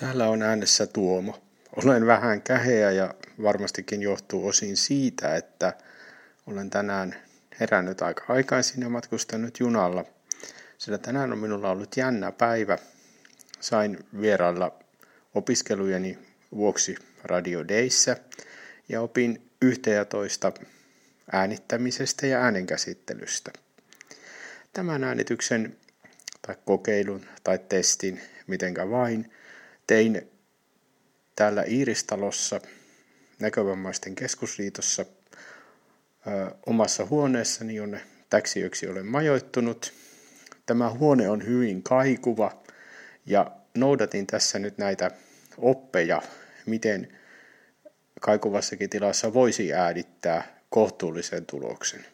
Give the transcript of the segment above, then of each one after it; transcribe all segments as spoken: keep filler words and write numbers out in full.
Täällä on äänessä Tuomo. Olen vähän käheä ja varmastikin johtuu osin siitä, että olen tänään herännyt aika aikaisin ja matkustanut junalla. Sillä tänään on minulla ollut jännä päivä. Sain vierailla opiskelujeni vuoksi Radio Dayssä ja opin yksitoista äänittämisestä ja äänenkäsittelystä. Tämän äänityksen tai kokeilun tai testin, mitenkä vain, tein täällä Iiristalossa Näkövammaisten keskusliitossa ö, omassa huoneessani, jonne täksi yöksi olen majoittunut. Tämä huone on hyvin kaikuva ja noudatin tässä nyt näitä oppeja, miten kaikuvassakin tilassa voisi äänittää kohtuullisen tuloksen.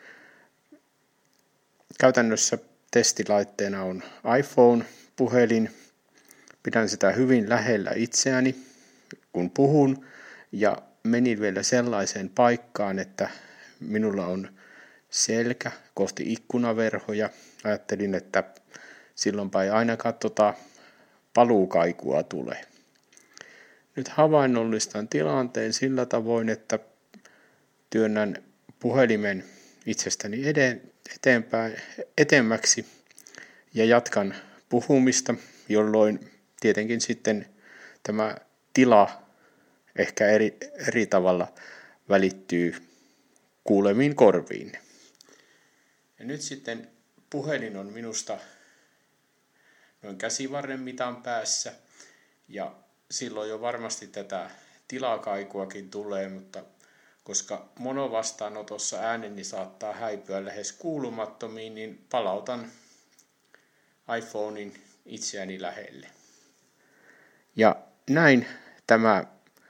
Käytännössä testilaitteena on iPhone-puhelin. Pidän sitä hyvin lähellä itseäni, kun puhun, ja menin vielä sellaiseen paikkaan, että minulla on selkä kohti ikkunaverhoja. Ajattelin, että silloinpa ei ainakaan tota paluukaikua tule. Nyt havainnollistan tilanteen sillä tavoin, että työnnän puhelimen itsestäni eteenpäin, etemmäksi ja jatkan puhumista, jolloin tietenkin sitten tämä tila ehkä eri, eri tavalla välittyy kuuleviin korviin. Ja nyt sitten puhelin on minusta noin käsivarren mitan päässä ja silloin jo varmasti tätä tilakaikuakin tulee, mutta koska monovastaanotossa ääneni saattaa häipyä lähes kuulumattomiin, niin palautan iPhonein itseäni lähelle. Ja näin tämä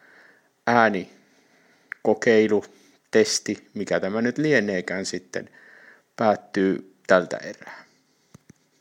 äänikokeilu, testi, mikä tämä nyt lieneekään sitten, päättyy tältä erää.